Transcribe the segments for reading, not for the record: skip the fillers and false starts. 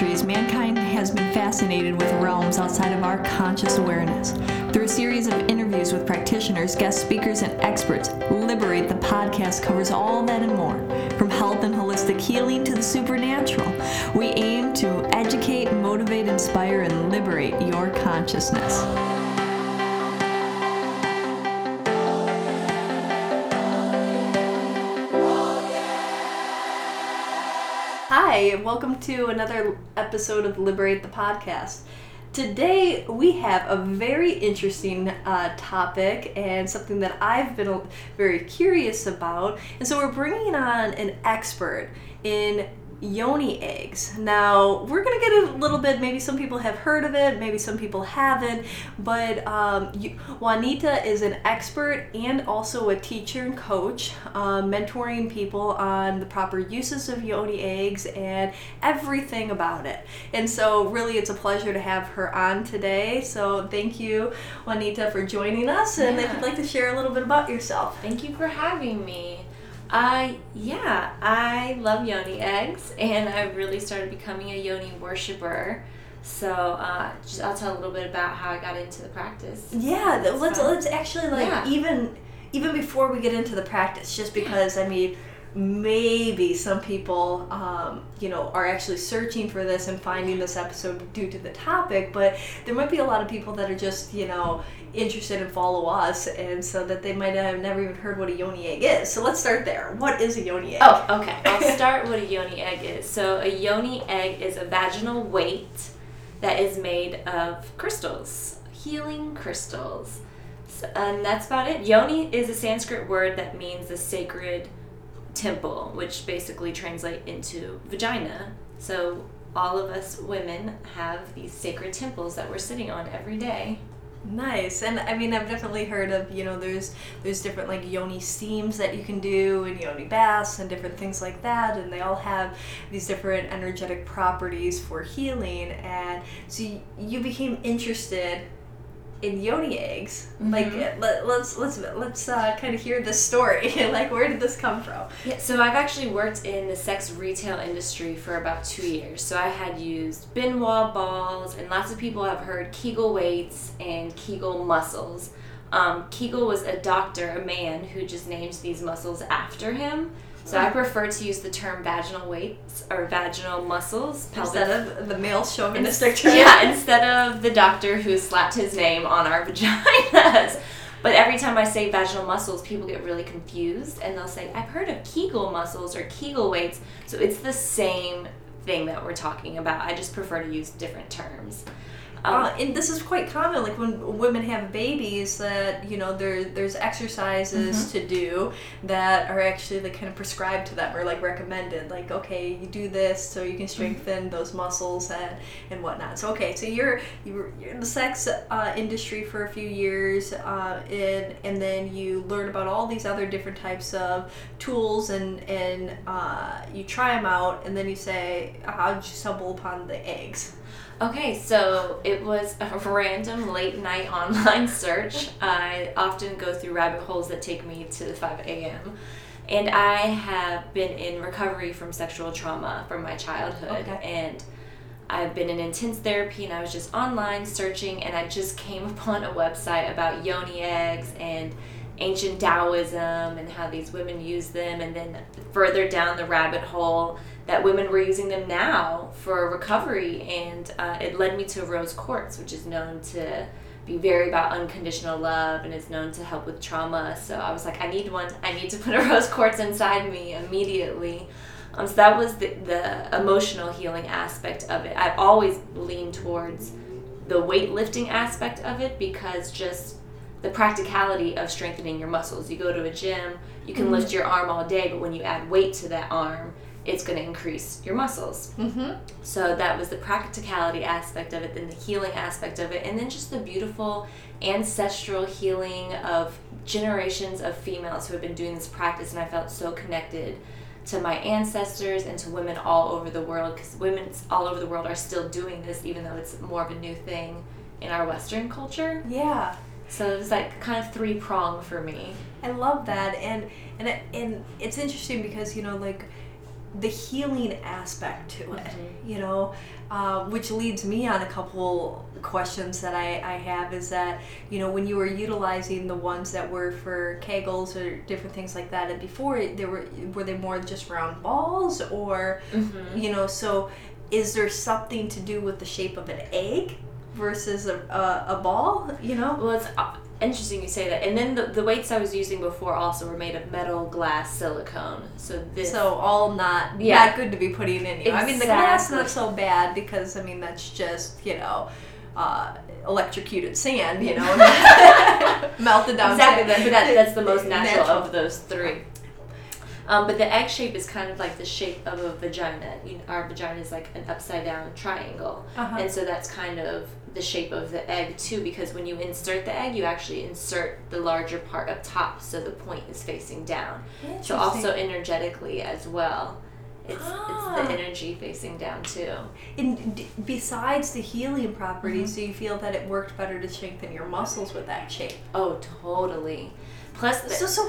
centuries, mankind has been fascinated with realms outside of our conscious awareness. Through a series of interviews with practitioners, guest speakers, and experts, Liberate the podcast covers all that and more. From health and holistic healing to the supernatural, we aim to educate, motivate, inspire, and liberate your consciousness. Hi, welcome to another episode of Liberate the Podcast. Today we have a very interesting topic and something that I've been very curious about. And so we're bringing on an expert in yoni eggs. Now, we're going to get a little bit, maybe some people have heard of it, maybe some people haven't, but Juanita is an expert and also a teacher and coach, mentoring people on the proper uses of yoni eggs and everything about it. And so really it's a pleasure to have her on today. So thank you, Juanita, for joining us. And if you'd like to share a little bit about yourself. Thank you for having me. I love yoni eggs, and I really started becoming a yoni worshiper. So I'll tell a little bit about how I got into the practice. Yeah, let's actually even before we get into the practice, just because maybe some people are actually searching for this and finding this episode due to the topic, but there might be a lot of people that are just interested and follow us, and so that they might have never even heard what a yoni egg is. So let's start there. What is a yoni egg? Oh, okay. I'll start what a yoni egg is. So a yoni egg is a vaginal weight that is made of crystals, healing crystals. And that's about it. Yoni is a Sanskrit word that means the sacred temple, which basically translates into vagina. So all of us women have these sacred temples that we're sitting on every day. Nice. And I've definitely heard of, there's different yoni steams that you can do and yoni baths and different things like that, and they all have these different energetic properties for healing. And so you became interested in yoni eggs. Mm-hmm. Let's kind of hear this story. Where did this come from? Yeah, so I've actually worked in the sex retail industry for about 2 years. So I had used Benoit balls, and lots of people have heard Kegel weights and Kegel muscles. Kegel was a doctor, a man, who just named these muscles after him. So I prefer to use the term vaginal weights or vaginal muscles instead of the male chauvinistic term. Yeah, instead of the doctor who slapped his name on our vaginas. But every time I say vaginal muscles, people get really confused, and they'll say, I've heard of Kegel muscles or Kegel weights. So it's the same thing that we're talking about. I just prefer to use different terms. And this is quite common, when women have babies, that there's exercises to do that are actually kind of prescribed to them or recommended. Okay, you do this so you can strengthen those muscles and whatnot. So so you're in the sex industry for a few years, and then you learn about all these other different types of tools, and you try them out, and then you say, how did you stumble upon the eggs? Okay, so it was a random late night online search. I often go through rabbit holes that take me to 5 a.m. And I have been in recovery from sexual trauma from my childhood. Okay. And I've been in intense therapy, and I was just online searching, and I just came upon a website about yoni eggs and ancient Taoism and how these women use them, and then further down the rabbit hole that women were using them now for recovery, and it led me to rose quartz, which is known to be very about unconditional love and is known to help with trauma. So I was like, I need one. I need to put a rose quartz inside me immediately. So that was the emotional healing aspect of it. I've always leaned towards the weightlifting aspect of it, because just the practicality of strengthening your muscles. You go to a gym, you can lift your arm all day, but when you add weight to that arm, it's going to increase your muscles. So that was the practicality aspect of it, then the healing aspect of it, and then just the beautiful ancestral healing of generations of females who have been doing this practice. And I felt so connected to my ancestors and to women all over the world, because women all over the world are still doing this, even though it's more of a new thing in our Western culture. Yeah. So it was kind of three-pronged for me. I love that, and it's interesting because the healing aspect to it, Mm-hmm. you know, which leads me on a couple questions that I have is that, you know, when you were utilizing the ones that were for Kegels or different things like that, and before were they more just round balls or, Mm-hmm. you know, so is there something to do with the shape of an egg versus a ball, you know? Well, it's interesting you say that. And then the weights I was using before also were made of metal, glass, silicone. So all not good to be putting in you. I mean, the glass not so bad because, I mean, that's just, you know, electrocuted sand, you know, melted down. Exactly, that's the most natural of those three. But the egg shape is kind of like the shape of a vagina. You know, our vagina is like an upside down triangle. And so that's kind of the shape of the egg too, because when you insert the egg, you actually insert the larger part up top, so the point is facing down. So also energetically as well. It's the energy facing down too. And besides the healing properties, do you feel that it worked better to strengthen your muscles with that shape? Oh, totally. Plus,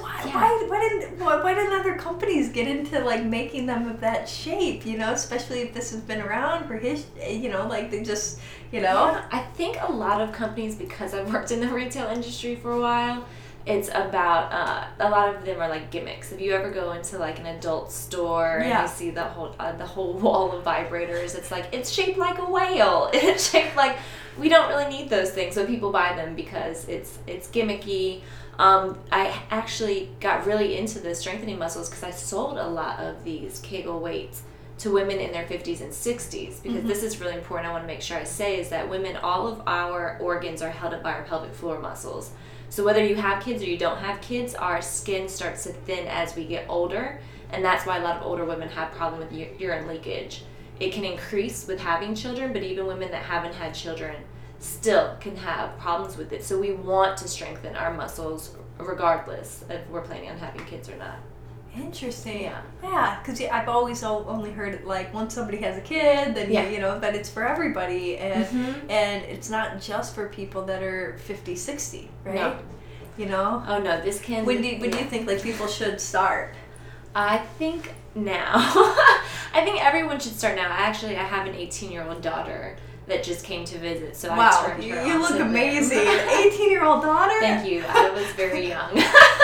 why didn't other companies get into like making them of that shape? You know, especially if this has been around for you know, like they just, you know. Yeah, I think a lot of companies, because I've worked in the retail industry for a while, it's about a lot of them are like gimmicks. If you ever go into like an adult store and you see the whole wall of vibrators, it's like it's shaped like a whale. It's shaped like, we don't really need those things, so people buy them because it's gimmicky. I actually got really into the strengthening muscles because I sold a lot of these Kegel weights to women in their 50s and 60s, because this is really important. I want to make sure I say is that women, all of our organs are held up by our pelvic floor muscles. So whether you have kids or you don't have kids, our skin starts to thin as we get older, and that's why a lot of older women have problem with urine leakage. It can increase with having children, but even women that haven't had children still can have problems with it. So we want to strengthen our muscles regardless if we're planning on having kids or not. Interesting. Yeah, because I've always only heard it like once somebody has a kid, then you know, but it's for everybody, and and it's not just for people that are 50, 60, right? No. You know? Oh no, this can. When do you think like people should start? I think now. I think everyone should start now. I have an 18-year-old daughter that just came to visit, so I turned her on. You look amazing. 18-year-old daughter? Thank you. I was very young.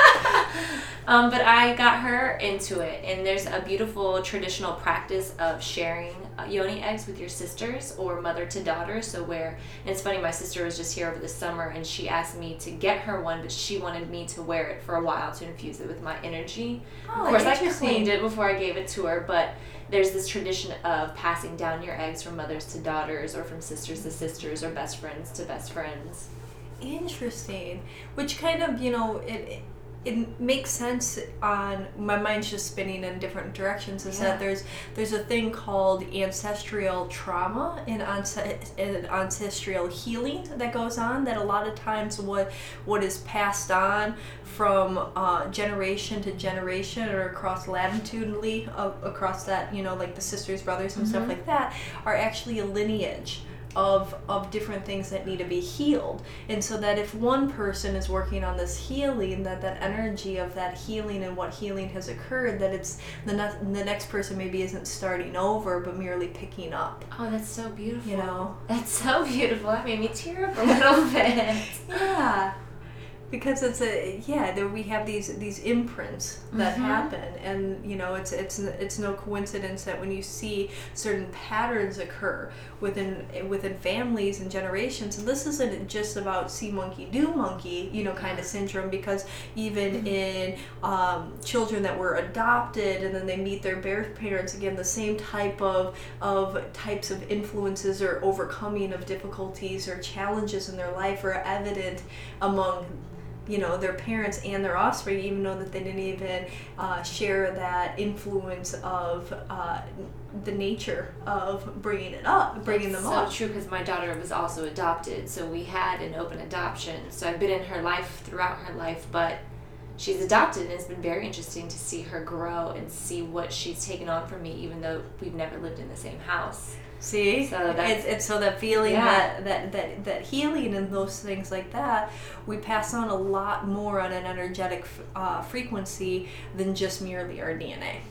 But I got her into it, and there's a beautiful traditional practice of sharing yoni eggs with your sisters or mother to daughter. So and it's funny, my sister was just here over the summer and she asked me to get her one, but she wanted me to wear it for a while to infuse it with my energy. Oh, of course, I cleaned it before I gave it to her, but there's this tradition of passing down your eggs from mothers to daughters, or from sisters to sisters, or best friends to best friends. Interesting. Which kind of, you know, it makes sense. On my mind's just spinning in different directions, is that there's a thing called ancestral trauma and ancestral healing that goes on, that a lot of times what is passed on from generation to generation, or across latitudinally across that, you know, like the sisters, brothers, and stuff like that, are actually a lineage of different things that need to be healed. And so that if one person is working on this healing, that energy of that healing and what healing has occurred, that it's the next person maybe isn't starting over, but merely picking up. Oh, that's so beautiful. You know? That's so beautiful. That made me tear up a little bit. Yeah. Because there we have these imprints that happen, and you know it's no coincidence that when you see certain patterns occur within families and generations, and this isn't just about see monkey do monkey, you know, kind of syndrome, because even in children that were adopted and then they meet their birth parents, again the same types of influences or overcoming of difficulties or challenges in their life are evident among, you know, their parents and their offspring, even though that they didn't even share that influence of the nature of bringing them up. So true, because my daughter was also adopted, so we had an open adoption. So I've been in her life throughout her life, but she's adopted, and it's been very interesting to see her grow and see what she's taken on from me, even though we've never lived in the same house. See, so it's so that feeling, that healing and those things like that, we pass on a lot more on an energetic frequency than just merely our DNA.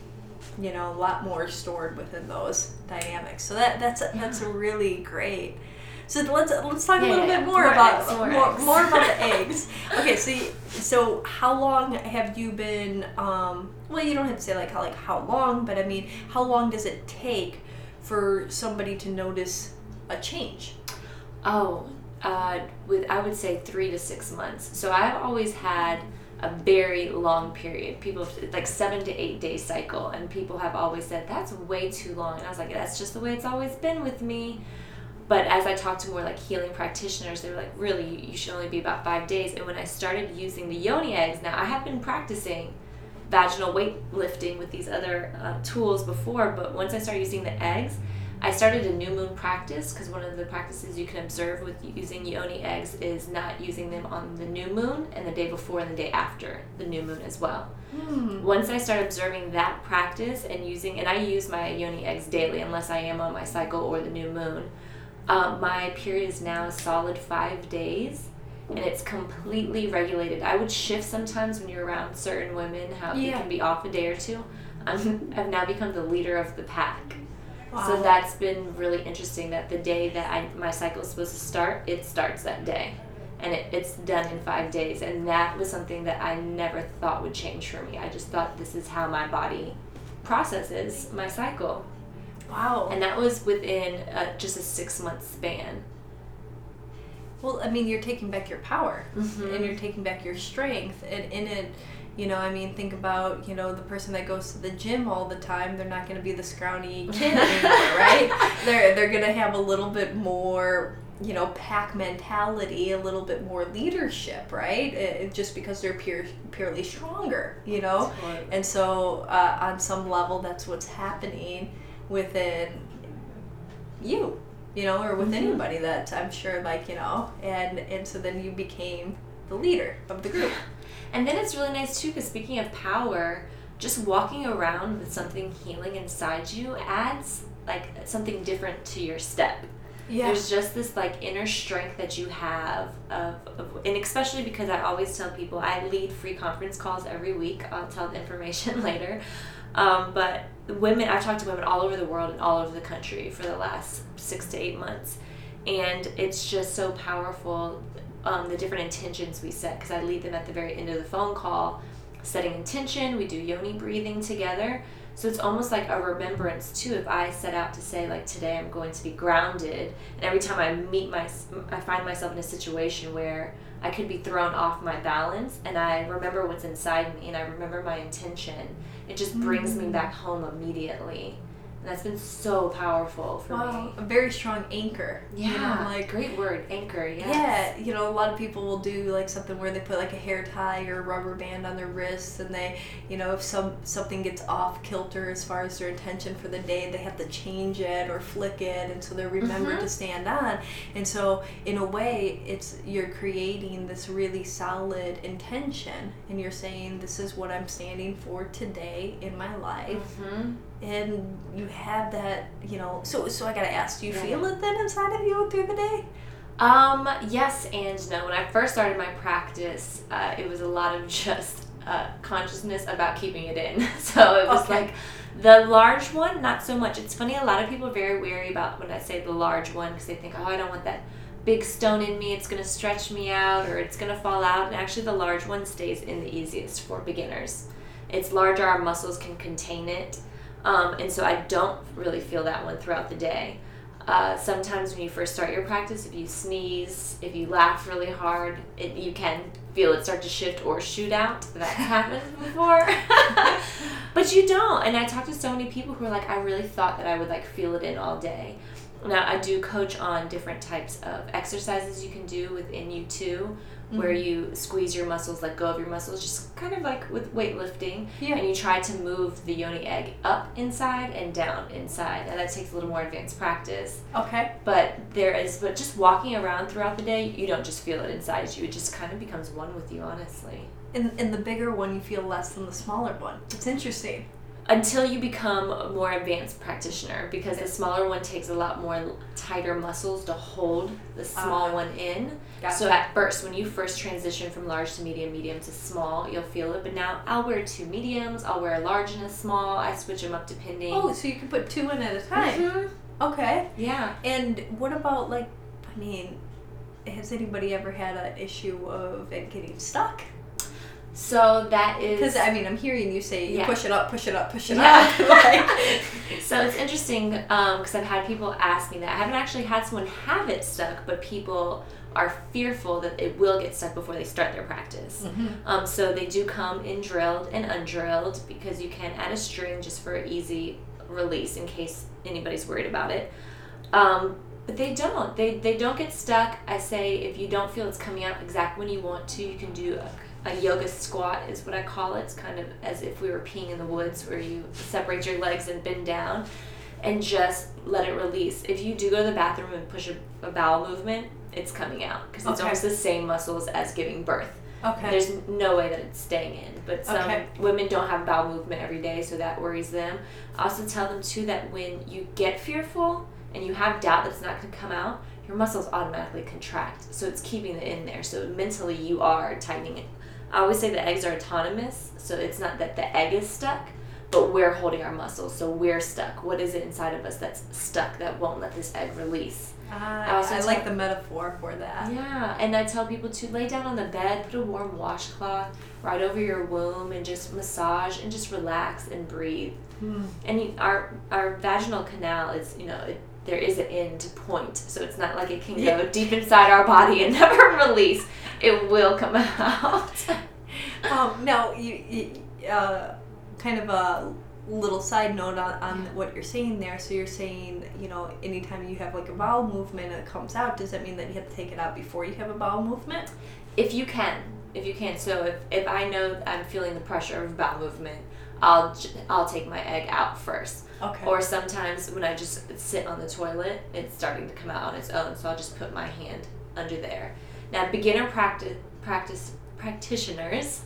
a lot more stored within those dynamics. So that's really great. So let's talk a little bit more about the eggs. Okay, so how long have you been? Well, you don't have to say how long, but I mean, how long does it take for somebody to notice a change? Oh, I would say 3 to 6 months. So I've always had a very long period. People, like 7 to 8 day cycle, and people have always said that's way too long. And I was like, that's just the way it's always been with me. But as I talked to more like healing practitioners, they were like, really, you should only be about 5 days. And when I started using the yoni eggs, now I have been practicing vaginal weightlifting with these other tools before, but once I started using the eggs, I started a new moon practice, because one of the practices you can observe with using yoni eggs is not using them on the new moon and the day before and the day after the new moon as well. Once I started observing that practice and I use my yoni eggs daily unless I am on my cycle or the new moon. My period is now a solid 5 days, and it's completely regulated. I would shift sometimes when you're around certain women, how you can be off a day or two. I've now become the leader of the pack. Wow. So that's been really interesting, that the day that my cycle is supposed to start, it starts that day. And it's done in 5 days. And that was something that I never thought would change for me. I just thought this is how my body processes my cycle. Wow. And that was within just a 6-month span. Well, I mean, you're taking back your power, and you're taking back your strength, and in it, I mean, think about, the person that goes to the gym all the time, they're not going to be the scrawny kid anymore, right? They're going to have a little bit more, pack mentality, a little bit more leadership, right? Just because they're purely stronger, Totally. And so on some level, that's what's happening within you, or with anybody that I'm sure, and so then you became the leader of the group. And then it's really nice too, because speaking of power, just walking around with something healing inside you adds like something different to your step. Yeah. There's just this like inner strength that you have and especially because I always tell people, I lead free conference calls every week. I'll tell the information later. But women, I've talked to women all over the world and all over the country for the last 6 to 8 months. And it's just so powerful, the different intentions we set, because I lead them at the very end of the phone call, setting intention. We do yoni breathing together. So it's almost like a remembrance too. If I set out to say, like, today I'm going to be grounded, and every time I find myself in a situation where I could be thrown off my balance, and I remember what's inside me, and I remember my intention, it just brings me back home immediately. And that's been so powerful for me. A very strong anchor. Yeah, great word, anchor, yes. Yeah, a lot of people will do like something where they put like a hair tie or a rubber band on their wrists, and they, if something gets off kilter as far as their intention for the day, they have to change it or flick it, and so they're remembered to stand on. And so in a way, you're creating this really solid intention, and you're saying, this is what I'm standing for today in my life. And you have that, so I gotta ask, do you feel it then inside of you through the day? Yes and no. When I first started my practice, it was a lot of just consciousness about keeping it in. So it was like the large one, not so much. It's funny, a lot of people are very wary about when I say the large one, because they think, I don't want that big stone in me, it's going to stretch me out, or it's going to fall out. And actually the large one stays in the easiest for beginners. It's larger, our muscles can contain it. And so I don't really feel that one throughout the day. Sometimes when you first start your practice, if you sneeze, if you laugh really hard, you can feel it start to shift or shoot out. That's happened before. But you don't. And I talk to so many people who are like, I really thought that I would like feel it in all day. Now, I do coach on different types of exercises you can do within you too, where you squeeze your muscles, let go of your muscles, just kind of like with weightlifting. And you try to move the yoni egg up inside and down inside. And that takes a little more advanced practice. Okay. But just walking around throughout the day, you don't just feel it inside you. It just kind of becomes one with you, honestly. In the bigger one, you feel less than the smaller one. It's interesting. Until you become a more advanced practitioner, because the smaller one takes a lot more tighter muscles to hold the small one in. Gotcha. So at first, when you first transition from large to medium, medium to small, you'll feel it. But now I'll wear 2 mediums, I'll wear a large and a small. I switch them up depending. Oh, so you can put 2 in at a time. Mhm. Okay. Yeah. And what about, like, I mean, has anybody ever had an issue of it getting stuck? So that is... Because, I mean, I'm hearing you say you Yeah. push it up, push it up, push it Yeah. up. Like, So it's interesting because I've had people ask me that. I haven't actually had someone have it stuck, but people are fearful that it will get stuck before they start their practice. So they do come in drilled and undrilled, because you can add a string just for easy release in case anybody's worried about it. But they don't. They don't get stuck. I say if you don't feel it's coming out exactly when you want to, you can do a yoga squat is what I call it. It's kind of as if we were peeing in the woods, where you separate your legs and bend down and just let it release. If you do go to the bathroom and push a bowel movement, it's coming out, because it's almost the same muscles as giving birth. okay. There's no way that it's staying in. But some Okay. women don't have bowel movement every day, so that worries them. I also tell them too that when you get fearful and you have doubt that it's not going to come out, your muscles automatically contract. So it's keeping it in there. So mentally you are tightening it. I always say the eggs are autonomous, so it's not that the egg is stuck, but we're holding our muscles, so we're stuck. What is it inside of us that's stuck that won't let this egg release? I like the metaphor for that. Yeah, and I tell people to lay down on the bed, put a warm washcloth right over your womb, and just massage and just relax and breathe. And our vaginal canal is, there is an end point, so it's not like it can go deep inside our body and never release. It will come out. Now, you kind of a little side note on what you're saying there. So you're saying, anytime you have like a bowel movement and it comes out, does that mean that you have to take it out before you have a bowel movement? If you can. So if I know I'm feeling the pressure of a bowel movement, I'll take my egg out first. Okay. Or sometimes when I just sit on the toilet, it's starting to come out on its own, so I'll just put my hand under there. Now, beginner practitioners,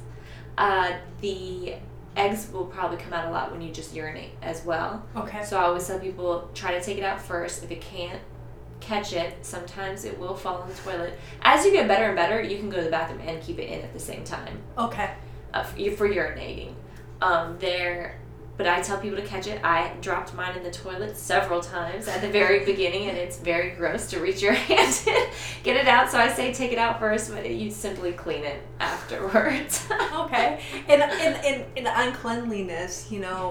the eggs will probably come out a lot when you just urinate as well. Okay. So I always tell people, try to take it out first. If it can't catch it, sometimes it will fall in the toilet. As you get better and better, you can go to the bathroom and keep it in at the same time. Okay. For urinating. But I tell people to catch it. I dropped mine in the toilet several times at the very beginning, and it's very gross to reach your hand in, get it out. So I say take it out first, but you simply clean it afterwards. Okay. And uncleanliness,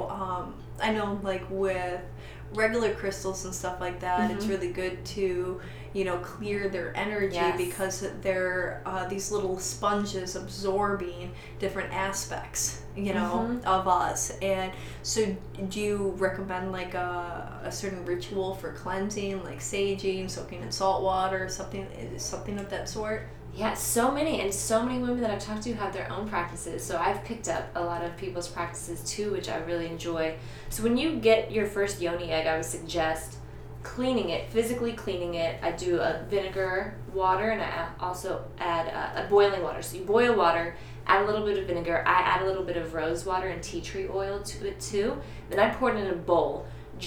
I know, like, with regular crystals and stuff like that, it's really good to, clear their energy. Yes. Because they're these little sponges absorbing different aspects, of us. And so do you recommend like a certain ritual for cleansing, like saging, soaking in salt water, something of that sort? Yeah, so many women that I've talked to have their own practices. So I've picked up a lot of people's practices too, which I really enjoy. So when you get your first yoni egg, I would suggest physically cleaning it. I do a vinegar water, and I also add a boiling water. So you boil water, add a little bit of vinegar. I add a little bit of rose water and tea tree oil to it too. Then I pour it in a bowl.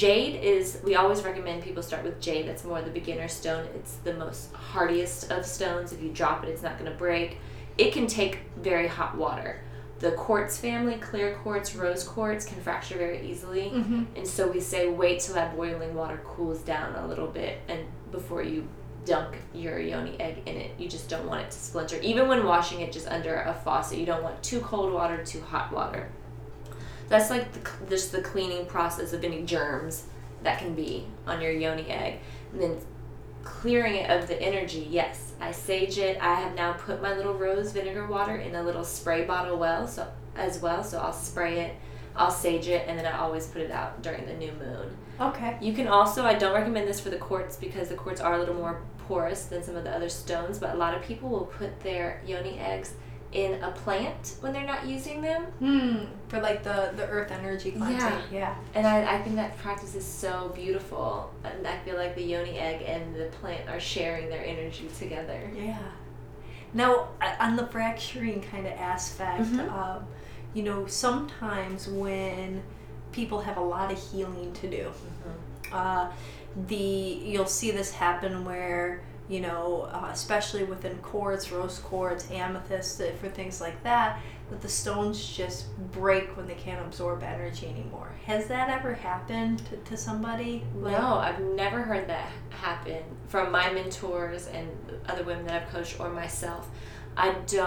We always recommend people start with jade. That's more the beginner stone. It's the most hardiest of stones. If you drop it, it's not going to break. It can take very hot water. The quartz family, clear quartz, rose quartz, can fracture very easily. And so we say wait till that boiling water cools down a little bit and before you dunk your yoni egg in it. You just don't want it to splinter. Even when washing it just under a faucet, you don't want too cold water, too hot water. That's like just the cleaning process of any germs that can be on your yoni egg. And then clearing it of the energy, yes, I sage it. I have now put my little rose vinegar water in a little spray bottle so I'll spray it, I'll sage it, and then I always put it out during the new moon. Okay. You can also, I don't recommend this for the quartz because the quartz are a little more porous than some of the other stones, but a lot of people will put their yoni eggs in a plant when they're not using them. For like the earth energy cleansing. Yeah. And I think that practice is so beautiful, and I feel like the yoni egg and the plant are sharing their energy together. Yeah. Now, on the fracturing kind of aspect, sometimes when people have a lot of healing to do. You'll see this happen where, especially within quartz, rose quartz, amethyst, for things like that the stones just break when they can't absorb energy anymore. Has that ever happened to somebody? No, I've never heard that happen from my mentors and other women that I've coached or myself. I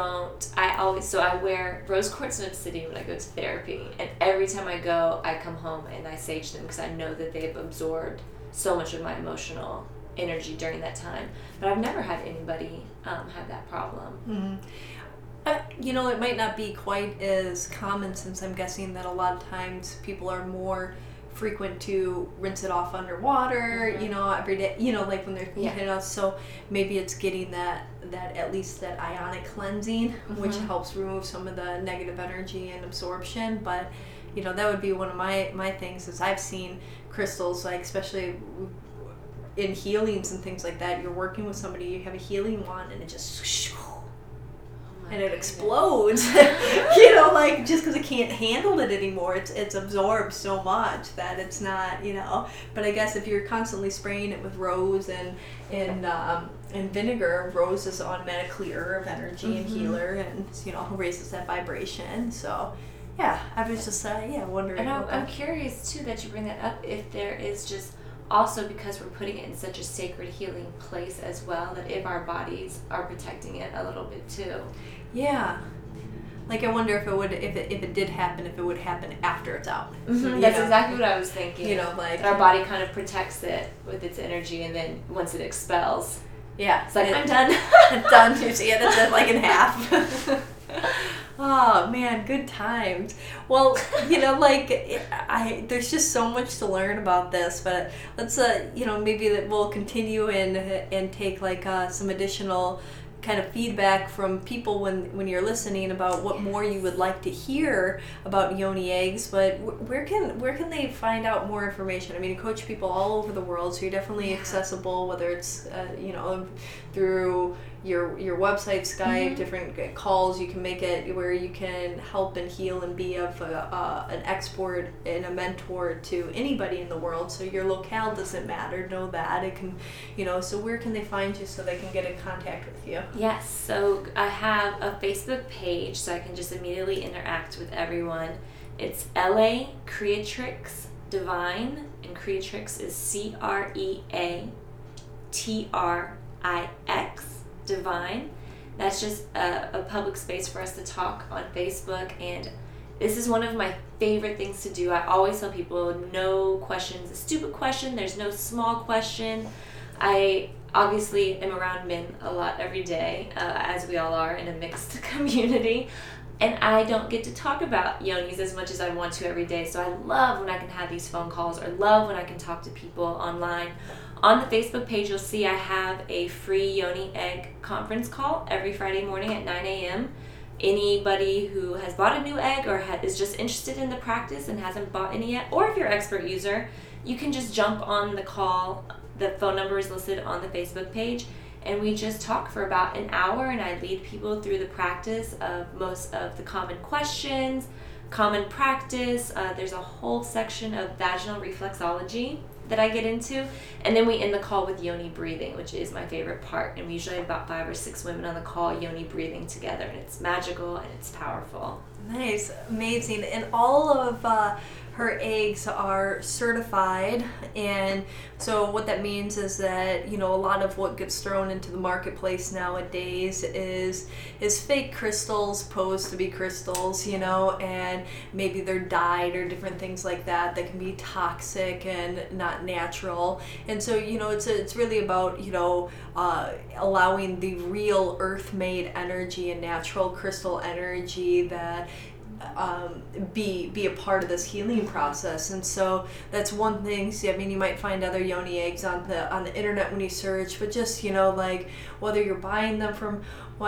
wear rose quartz and obsidian when I go to therapy, and every time I go, I come home and I sage them because I know that they've absorbed so much of my emotional energy during that time. But I've never had anybody have that problem. Mm-hmm. It might not be quite as common, since I'm guessing that a lot of times people are more frequent to rinse it off underwater, every day, like when they're heating up. So maybe it's getting that at least that ionic cleansing, which helps remove some of the negative energy and absorption. But, that would be one of my things is I've seen crystals, like especially in healings and things like that. You're working with somebody, you have a healing wand, and it just and it explodes, like just because it can't handle it anymore. It's absorbed so much that it's not, But I guess if you're constantly spraying it with rose and vinegar, rose is an automatic clearer of energy and healer, and raises that vibration. So yeah, I was just wondering. And I'm curious too that you bring that up. If there is just also, because we're putting it in such a sacred healing place as well, that if our bodies are protecting it a little bit too. Yeah. Like, I wonder if it did happen, if it would happen after it's out. That's exactly what I was thinking. Like our body kind of protects it with its energy, and then once it expels, it's like, I'm done. It's done. That's it, like in half. Oh man, good times. Well, there's just so much to learn about this, but let's maybe that we'll continue and take some additional kind of feedback from people when you're listening about what more you would like to hear about yoni eggs. But where can they find out more information? I mean, you coach people all over the world, so you're definitely accessible, whether it's through your website, Skype, different calls. You can make it where you can help and heal and be of an expert and a mentor to anybody in the world. So your locale doesn't matter. Know that it can, So where can they find you so they can get in contact with you? Yes, so I have a Facebook page, so I can just immediately interact with everyone. It's LA Creatrix Divine, and Creatrix is CREATRIX Divine. That's just a public space for us to talk on Facebook, and this is one of my favorite things to do. I always tell people, no question is a stupid question. There's no small question. I obviously am around men a lot every day, as we all are in a mixed community, and I don't get to talk about yonis as much as I want to every day. So I love when I can have these phone calls, or love when I can talk to people online. On the Facebook page, you'll see I have a free Yoni Egg conference call every Friday morning at 9 a.m. Anybody who has bought a new egg or is just interested in the practice and hasn't bought any yet, or if you're an expert user, you can just jump on the call. The phone number is listed on the Facebook page, and we just talk for about an hour, and I lead people through the practice of most of the common questions, common practice. There's a whole section of vaginal reflexology that I get into, and then we end the call with yoni breathing, which is my favorite part, and we usually have about 5 or 6 women on the call yoni breathing together, and it's magical and it's powerful. Nice, amazing. And all of her eggs are certified, and so what that means is that a lot of what gets thrown into the marketplace nowadays is fake crystals posed to be crystals, and maybe they're dyed or different things like that can be toxic and not natural. And so it's really about allowing the real earth-made energy and natural crystal energy that be a part of this healing process. And so that's one thing. See, I mean, you might find other yoni eggs on the internet when you search, but just whether you're buying them from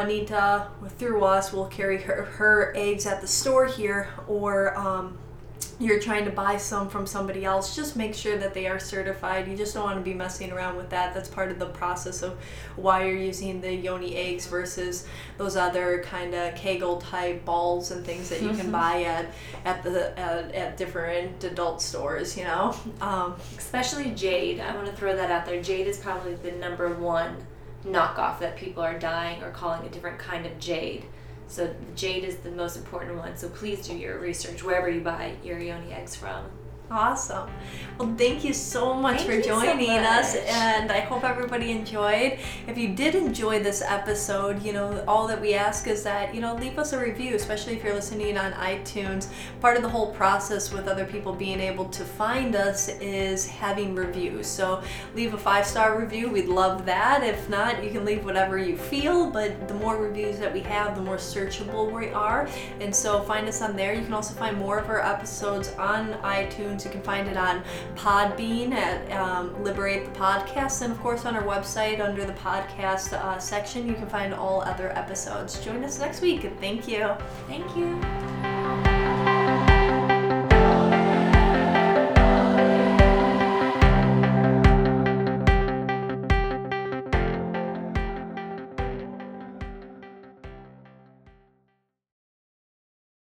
Juanita or through us, we'll carry her eggs at the store here, or you're trying to buy some from somebody else, just make sure that they are certified. You just don't want to be messing around with that. That's part of the process of why you're using the yoni eggs versus those other kind of Kegel type balls and things that you can buy at different adult stores, you know. Especially Jade. I want to throw that out there. Jade is probably the number one knockoff that people are dying or calling a different kind of jade. So jade is the most important one. So please do your research wherever you buy your yoni eggs from. Awesome. Well, thank you so much for joining us, and I hope everybody enjoyed. If you did enjoy this episode, you know, all that we ask is that, you know, leave us a review, especially if you're listening on iTunes. Part of the whole process with other people being able to find us is having reviews. So leave a 5-star review. We'd love that. If not, you can leave whatever you feel, but the more reviews that we have, the more searchable we are. And so find us on there. You can also find more of our episodes on iTunes. You can find it on Podbean at Liberate the Podcast, and of course on our website under the podcast section you can find all other episodes. Join us next week. Thank you. Thank you.